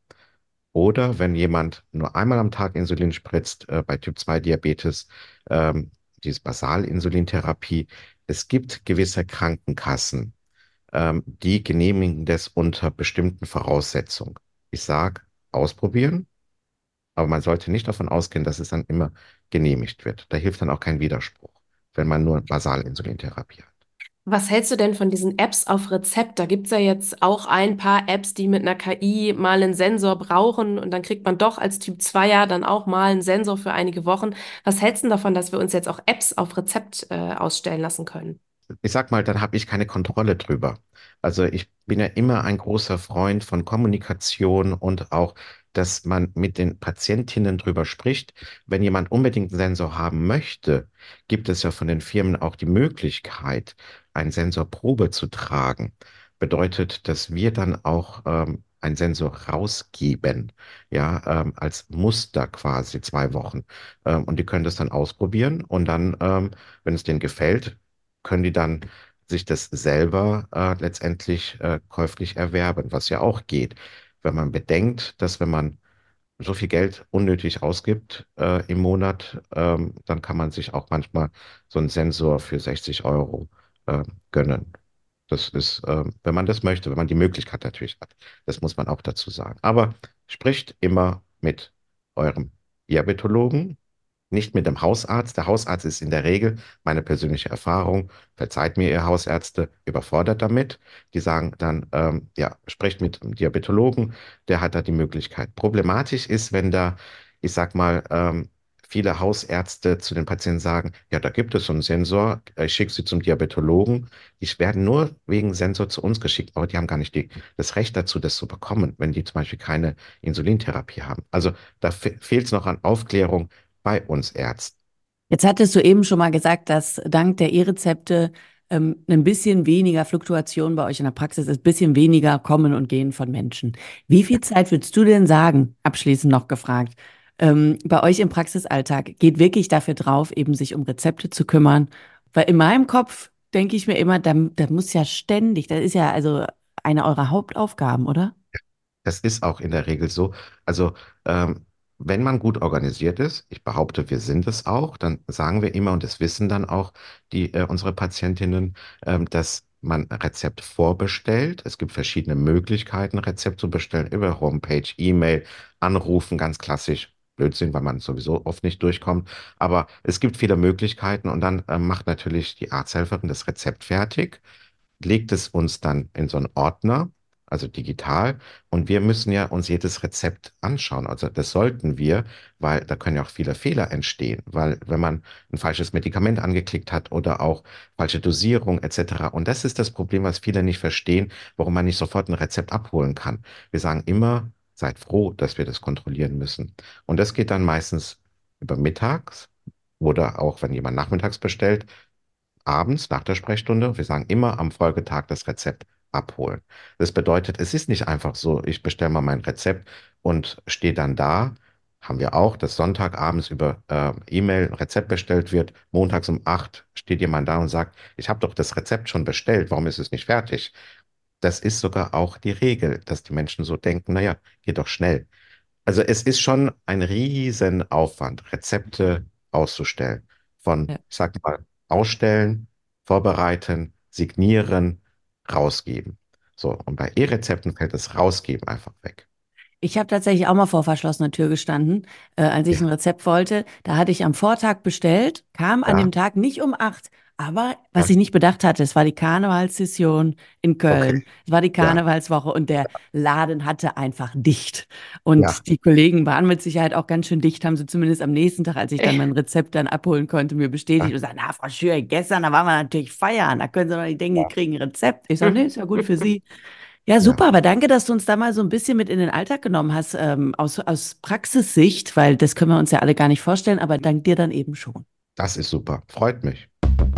S4: Oder wenn jemand nur einmal am Tag Insulin spritzt, äh, bei Typ zwei Diabetes, ähm, diese Basalinsulintherapie, es gibt gewisse Krankenkassen, ähm, die genehmigen das unter bestimmten Voraussetzungen. Ich sage, ausprobieren, aber man sollte nicht davon ausgehen, dass es dann immer genehmigt wird. Da hilft dann auch kein Widerspruch, wenn man nur Basalinsulintherapie hat.
S2: Was hältst du denn von diesen Apps auf Rezept? Da gibt's ja jetzt auch ein paar Apps, die mit einer K I mal einen Sensor brauchen und dann kriegt man doch als Typ zwei dann auch mal einen Sensor für einige Wochen. Was hältst du denn davon, dass wir uns jetzt auch Apps auf Rezept äh, ausstellen lassen können?
S4: Ich sag mal, dann habe ich keine Kontrolle drüber. Also ich bin ja immer ein großer Freund von Kommunikation und auch, dass man mit den Patientinnen drüber spricht. Wenn jemand unbedingt einen Sensor haben möchte, gibt es ja von den Firmen auch die Möglichkeit, einen Sensor Probe zu tragen. Bedeutet, dass wir dann auch ähm, einen Sensor rausgeben, ja, ähm, als Muster quasi zwei Wochen. Ähm, und die können das dann ausprobieren und dann, ähm, wenn es denen gefällt, können die dann sich das selber äh, letztendlich äh, käuflich erwerben, was ja auch geht. Wenn man bedenkt, dass wenn man so viel Geld unnötig ausgibt äh, im Monat, ähm, dann kann man sich auch manchmal so einen Sensor für sechzig Euro äh, gönnen. Das ist, ähm, wenn man das möchte, wenn man die Möglichkeit natürlich hat. Das muss man auch dazu sagen. Aber spricht immer mit eurem Diabetologen, nicht mit dem Hausarzt. Der Hausarzt ist in der Regel, meine persönliche Erfahrung, verzeiht mir ihr Hausärzte, überfordert damit. Die sagen dann, ähm, ja, sprecht mit dem Diabetologen, der hat da die Möglichkeit. Problematisch ist, wenn da, ich sag mal, ähm, viele Hausärzte zu den Patienten sagen, ja, da gibt es so einen Sensor, ich schicke Sie zum Diabetologen. Die werden nur wegen Sensor zu uns geschickt, aber die haben gar nicht die, das Recht dazu, das zu bekommen, wenn die zum Beispiel keine Insulintherapie haben. Also da fe fehlt es noch an Aufklärung bei uns Ärzten.
S1: Jetzt hattest du eben schon mal gesagt, dass dank der E-Rezepte ähm, ein bisschen weniger Fluktuation bei euch in der Praxis ist, ein bisschen weniger Kommen und Gehen von Menschen. Wie viel Zeit würdest du denn sagen, abschließend noch gefragt, ähm, bei euch im Praxisalltag geht wirklich dafür drauf, eben sich um Rezepte zu kümmern? Weil in meinem Kopf denke ich mir immer, da, da muss ja ständig, das ist ja also eine eurer Hauptaufgaben, oder?
S4: Das ist auch in der Regel so. Also, ähm, wenn man gut organisiert ist, ich behaupte, wir sind es auch, dann sagen wir immer, und das wissen dann auch die, äh, unsere Patientinnen, ähm, dass man ein Rezept vorbestellt. Es gibt verschiedene Möglichkeiten, Rezept zu bestellen, über Homepage, E-Mail, Anrufen, ganz klassisch. Blödsinn, weil man sowieso oft nicht durchkommt. Aber es gibt viele Möglichkeiten und dann äh, macht natürlich die Arzthelferin das Rezept fertig, legt es uns dann in so einen Ordner, also digital, und wir müssen ja uns jedes Rezept anschauen. Also das sollten wir, weil da können ja auch viele Fehler entstehen, weil wenn man ein falsches Medikament angeklickt hat oder auch falsche Dosierung et cetera. Und das ist das Problem, was viele nicht verstehen, warum man nicht sofort ein Rezept abholen kann. Wir sagen immer, seid froh, dass wir das kontrollieren müssen. Und das geht dann meistens über mittags oder auch, wenn jemand nachmittags bestellt, abends nach der Sprechstunde. Wir sagen immer am Folgetag das Rezept abholen. Das bedeutet, es ist nicht einfach so, ich bestelle mal mein Rezept und stehe dann da. Haben wir auch, dass Sonntagabends über äh, E-Mail ein Rezept bestellt wird. Montags um acht steht jemand da und sagt, ich habe doch das Rezept schon bestellt, warum ist es nicht fertig? Das ist sogar auch die Regel, dass die Menschen so denken, naja, geht doch schnell. Also es ist schon ein Riesenaufwand, Rezepte auszustellen. Von,
S1: Ja.
S4: ich sag mal, ausstellen, vorbereiten, signieren, rausgeben. So, und bei E-Rezepten fällt das Rausgeben einfach weg.
S1: Ich habe tatsächlich auch mal vor verschlossener Tür gestanden, äh, als ich
S4: Ja,
S1: ein Rezept wollte. Da hatte ich am Vortag bestellt, kam an
S4: ja,
S1: dem Tag nicht um acht. Aber was
S4: ja,
S1: ich nicht bedacht hatte, es war die Karnevalssession in
S4: okay,
S1: Köln. Es war die
S4: ja,
S1: Karnevalswoche und der Laden hatte einfach dicht.
S4: ja,
S1: Und die Kollegen waren mit Sicherheit auch ganz schön dicht, haben sie zumindest am nächsten Tag, als ich dann mein Rezept dann abholen konnte, mir bestätigt und
S4: ja,
S1: gesagt, na, Frau Schür, gestern, da waren wir natürlich feiern. Da können Sie doch nicht denken, Sie
S4: ja,
S1: kriegen ein Rezept. Ich sage, nee, ist ja gut für Sie. Ja,
S4: ja.
S1: super, aber danke, dass du uns da mal so ein bisschen mit in den Alltag genommen hast, ähm, aus, aus Praxissicht, weil das können wir uns ja alle gar nicht vorstellen, aber dank dir dann eben schon.
S4: Das ist super. Freut mich.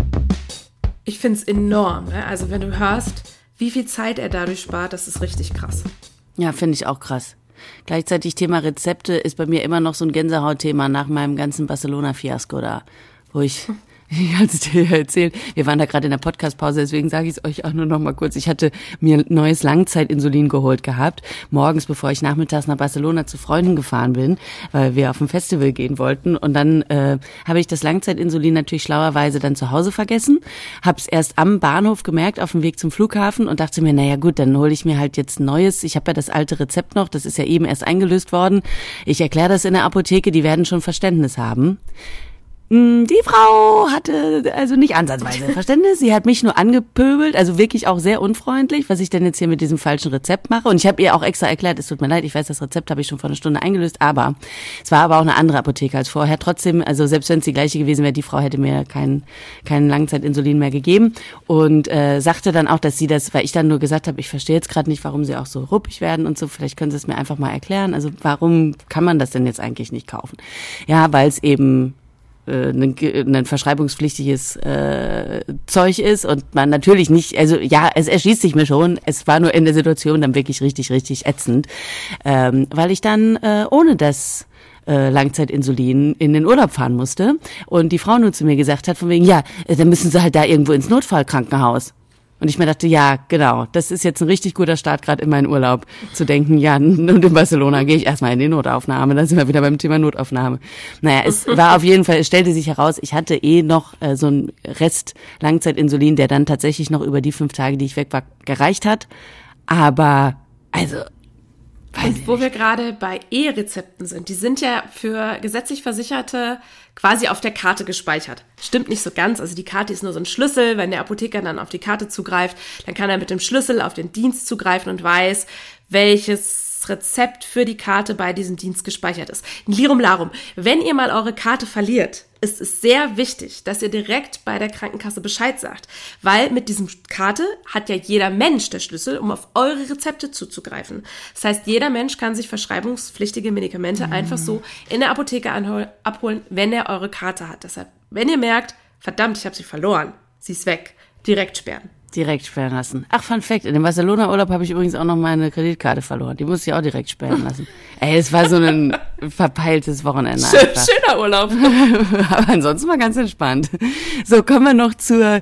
S2: Ich finde es enorm. Ne? Also wenn du hörst, wie viel Zeit er dadurch spart, das ist richtig krass.
S1: Ja, finde ich auch krass. Gleichzeitig Thema Rezepte ist bei mir immer noch so ein Gänsehautthema nach meinem ganzen Barcelona-Fiasko da, wo ich, ich hatte es dir ja erzählt, wir waren da gerade in der Podcast-Pause, deswegen sage ich es euch auch nur noch mal kurz. Ich hatte mir neues Langzeitinsulin geholt gehabt, morgens, bevor ich nachmittags nach Barcelona zu Freunden gefahren bin, weil wir auf ein Festival gehen wollten. Und dann äh, habe ich das Langzeitinsulin natürlich schlauerweise dann zu Hause vergessen, habe es erst am Bahnhof gemerkt, auf dem Weg zum Flughafen und dachte mir, naja gut, dann hole ich mir halt jetzt ein neues. Ich habe ja das alte Rezept noch, das ist ja eben erst eingelöst worden. Ich erkläre das in der Apotheke, die werden schon Verständnis haben. Die Frau hatte also nicht ansatzweise Verständnis. Sie hat mich nur angepöbelt, also wirklich auch sehr unfreundlich, was ich denn jetzt hier mit diesem falschen Rezept mache. Und ich habe ihr auch extra erklärt, es tut mir leid, ich weiß, das Rezept habe ich schon vor einer Stunde eingelöst, aber es war aber auch eine andere Apotheke als vorher. Trotzdem, also selbst wenn es die gleiche gewesen wäre, die Frau hätte mir kein, kein Langzeitinsulin mehr gegeben und äh, sagte dann auch, dass sie das, weil ich dann nur gesagt habe, ich verstehe jetzt gerade nicht, warum sie auch so ruppig werden und so, vielleicht können Sie es mir einfach mal erklären. Also warum kann man das denn jetzt eigentlich nicht kaufen? Ja, weil es eben ein, ein verschreibungspflichtiges äh, Zeug ist und man natürlich nicht, also ja, es erschließt sich mir schon, es war nur in der Situation dann wirklich richtig, richtig ätzend, ähm, weil ich dann äh, ohne das äh, Langzeitinsulin in den Urlaub fahren musste und die Frau nur zu mir gesagt hat, von wegen, ja, dann müssen Sie halt da irgendwo ins Notfallkrankenhaus. Und ich mir dachte, ja, genau, das ist jetzt ein richtig guter Start gerade in meinen Urlaub, zu denken, ja, und in Barcelona gehe ich erstmal in die Notaufnahme, dann sind wir wieder beim Thema Notaufnahme. Naja, es war auf jeden Fall, es stellte sich heraus, ich hatte eh noch äh, so einen Rest Langzeitinsulin, der dann tatsächlich noch über die fünf Tage, die ich weg war, gereicht hat. Aber, also, weiß
S2: Und
S1: ich
S2: wo
S1: nicht.
S2: wir gerade bei E-Rezepten sind, die sind ja für gesetzlich Versicherte quasi auf der Karte gespeichert. Stimmt nicht so ganz, also die Karte ist nur so ein Schlüssel. Wenn der Apotheker dann auf die Karte zugreift, dann kann er mit dem Schlüssel auf den Dienst zugreifen und weiß, welches Rezept für die Karte bei diesem Dienst gespeichert ist. Lirum Larum, wenn ihr mal eure Karte verliert, ist es sehr wichtig, dass ihr direkt bei der Krankenkasse Bescheid sagt, weil mit diesem Karte hat ja jeder Mensch der Schlüssel, um auf eure Rezepte zuzugreifen. Das heißt, jeder Mensch kann sich verschreibungspflichtige Medikamente mhm. einfach so in der Apotheke anhol- abholen, wenn er eure Karte hat. Deshalb, wenn ihr merkt, verdammt, ich habe sie verloren, sie ist weg, direkt sperren.
S1: Direkt sperren lassen. Ach, Fun Fact, in dem Barcelona-Urlaub habe ich übrigens auch noch meine Kreditkarte verloren. Die musste ich auch direkt sperren lassen. Ey, es war so ein verpeiltes Wochenende.
S2: Schön, schöner Urlaub.
S1: Aber ansonsten war ganz entspannt. So, kommen wir noch zur,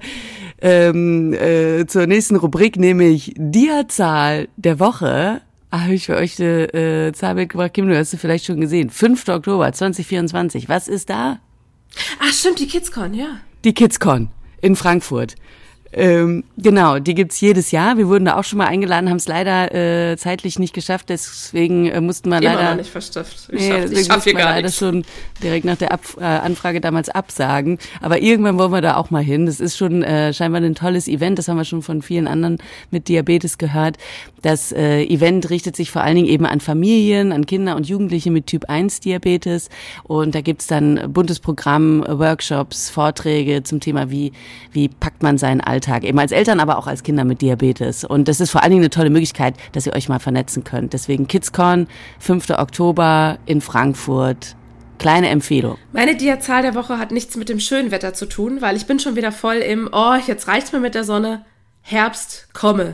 S1: ähm, äh, zur nächsten Rubrik, nämlich Dia-Zahl der Woche. Habe ich für euch eine äh, Zahl mitgebracht. Kim, du hast sie vielleicht schon gesehen. fünfter Oktober zweitausendvierundzwanzig. Was ist da?
S2: Ach stimmt, die KidsCon, ja.
S1: Die KidsCon in Frankfurt. Ähm, genau, die gibt's jedes Jahr. Wir wurden da auch schon mal eingeladen, haben es leider äh, zeitlich nicht geschafft, deswegen äh, mussten wir
S2: Immer
S1: leider
S2: noch nicht verschafft. Ich
S1: nee,
S2: schaff,
S1: deswegen
S2: ich schaff
S1: mussten
S2: hier
S1: wir
S2: gar
S1: leider
S2: nichts.
S1: schon direkt nach der Ab äh, Anfrage damals absagen. Aber irgendwann wollen wir da auch mal hin. Das ist schon äh, scheinbar ein tolles Event. Das haben wir schon von vielen anderen mit Diabetes gehört. Das äh, Event richtet sich vor allen Dingen eben an Familien, an Kinder und Jugendliche mit Typ eins Diabetes. Und da gibt's dann buntes Programm, Workshops, Vorträge zum Thema, wie wie packt man seinen Alltag, eben als Eltern, aber auch als Kinder mit Diabetes. Und das ist vor allen Dingen eine tolle Möglichkeit, dass ihr euch mal vernetzen könnt. Deswegen KidsCon, fünfter Oktober in Frankfurt. Kleine Empfehlung.
S2: Meine Dia-Zahl der Woche hat nichts mit dem schönen Wetter zu tun, weil ich bin schon wieder voll im, oh, jetzt reicht's mir mit der Sonne. Herbst, komme.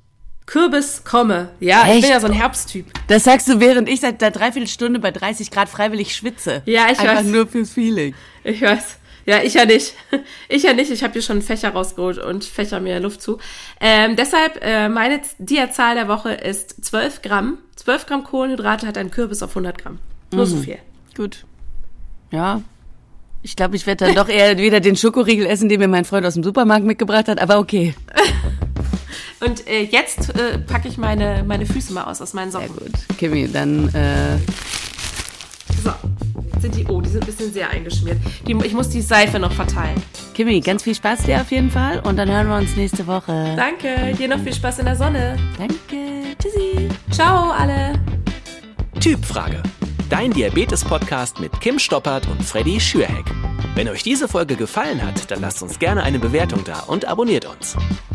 S2: Kürbis, komme. Ja,
S1: Echt?
S2: ich bin ja so ein Herbsttyp.
S1: Das sagst du, während ich seit der Dreiviertelstunde bei dreißig Grad freiwillig schwitze.
S2: Ja, ich
S1: Einfach
S2: weiß.
S1: nur fürs Feeling.
S2: Ich weiß. Ja, ich ja nicht. Ich ja nicht. Ich habe hier schon Fächer rausgeholt und Fächer mir Luft zu. Ähm, deshalb, äh, meine Dia-Zahl der Woche ist zwölf Gramm. zwölf Gramm Kohlenhydrate hat ein Kürbis auf hundert Gramm. Nur
S1: Mhm.
S2: so viel.
S1: Gut. Ja. Ich glaube, ich werde dann doch eher wieder den Schokoriegel essen, den mir mein Freund aus dem Supermarkt mitgebracht hat, aber okay.
S2: Und äh, jetzt äh, packe ich meine, meine Füße mal aus, aus meinen Socken.
S1: Sehr gut. Kimi, dann... Äh
S2: So, sind die, oh, die sind ein bisschen sehr eingeschmiert. Die, ich muss die Seife noch verteilen.
S1: Kimi, ganz viel Spaß dir auf jeden Fall und dann hören wir uns nächste Woche.
S2: Danke, dir noch viel Spaß in der Sonne.
S1: Danke, tschüssi.
S2: Ciao alle.
S3: Typfrage. Dein Diabetes-Podcast mit Kim Stoppert und Freddy Schürheck. Wenn euch diese Folge gefallen hat, dann lasst uns gerne eine Bewertung da und abonniert uns.